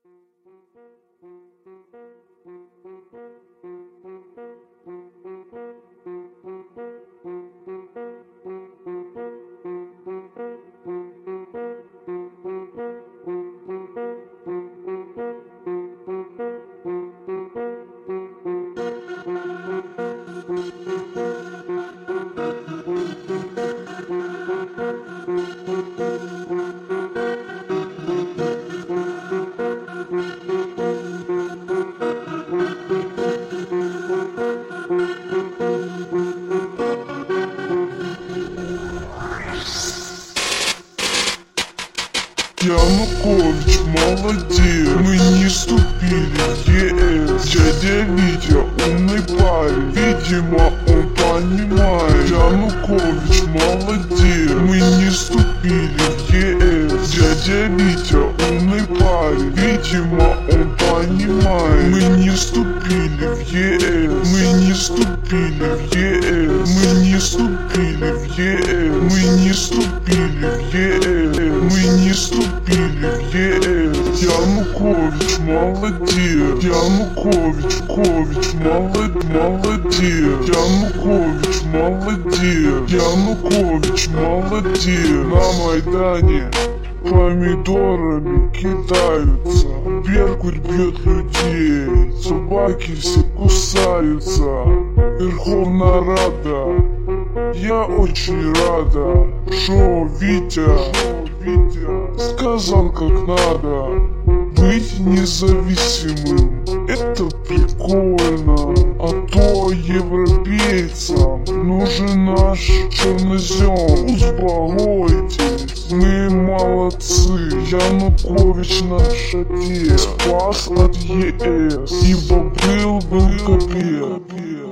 Янукович, молодец, мы не вступили в ЕС. Дядя Витя, умный парень, видимо он понимает. Янукович, молодец, мы не вступили в ЕС. Дядя Витя, умный парень, видимо он понимает. Мы не вступили в ЕС, мы не вступили в ЕС, мы не вступили в ЕС, мы не вступили в ЕС, мы не вступили в ЕС. Янукович, молодец, Янукович, молодец, Янукович, молодец, Янукович, молодец. На Майдане помидорами кидаются, Беркут бьет людей, собаки все кусаются. Верховная Рада, я очень рада, что Витя сказал как надо. Быть независимым, это прикольно. А то европейцам нужен наш чернозем. Успокойтесь, мы молодцы. Янукович наш отец спас от ЕС, ибо был капец.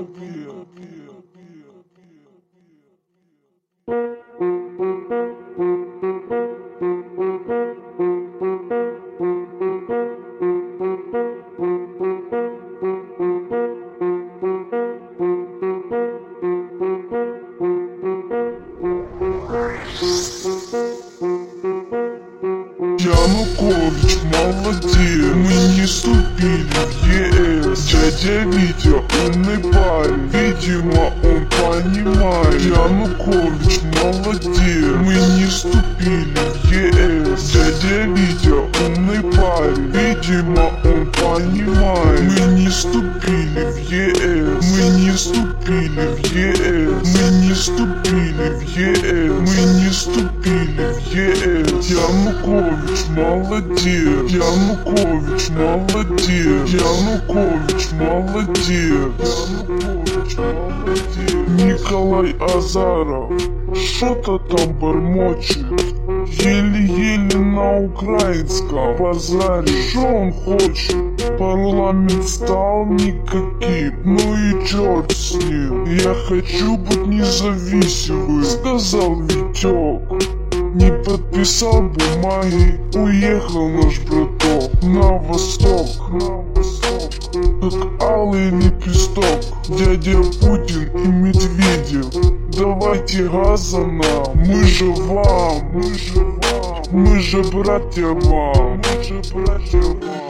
Янукович, молодец, мы не вступили в ЕС. Дядя Витя, умный парень, видимо он понимает. Янукович, молодец, мы не вступили в ЕС. Дядя Витя, умный парень, видимо он понимает. Мы не вступили в ЕС, мы не вступили в ЕС, мы не вступили в ЕС, мы не вступили в ЕС. Янукович, молодец, Янукович, молодец, Янукович, молодец, Янукович, молодец. Николай Азаров что-то там бормочет, еле-еле на украинском базаре. Что он хочет? Парламент стал никаким, ну и черт с ним. Я хочу быть независимым, сказал Витек. Не подписал бумаги, уехал наш браток на восток, как алый лепесток. Дядя Путин и Медведев, давайте газа нам, мы же вам, мы же братья вам, мы же братья вам.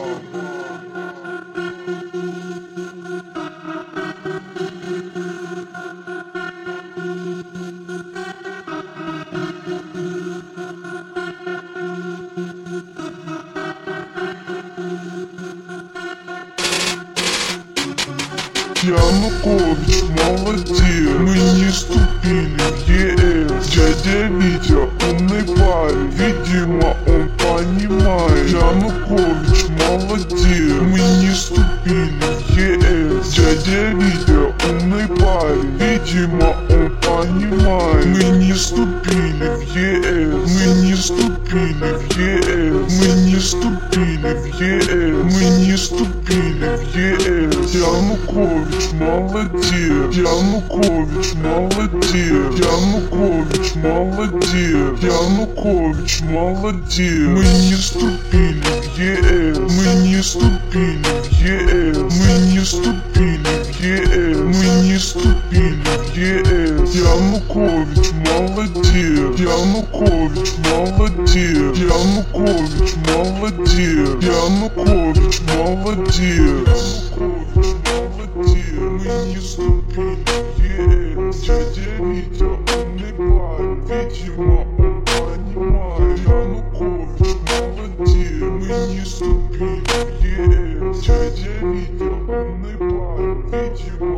Янукович, молодец, мы не вступили в ЕС. Дядя Витя, умный парень, видимо он понимает. Янукович, молодец, мы не вступили в ЕС. Дядя Витя, умный парень, видимо он понимает. Мы не вступили в ЕС, мы не вступили в ЕС, мы не вступили в ЕС, мы не вступили в ЕС. Янукович, молодец, Янукович, молодец, Янукович, молодец, Янукович, молодец. Мы не вступили в ЕС, мы не вступили в ЕС, мы не вступили в ЕС, мы не вступили в ЕС. Янукович молодец, Янукович молодец, Янукович молодец, Янукович молодец, Янукович молодец. Мы не ступили, дядя Витя умный парень, видимо он понимает. Янукович молодец, мы не ступили, дядя Витя умный парень, видимо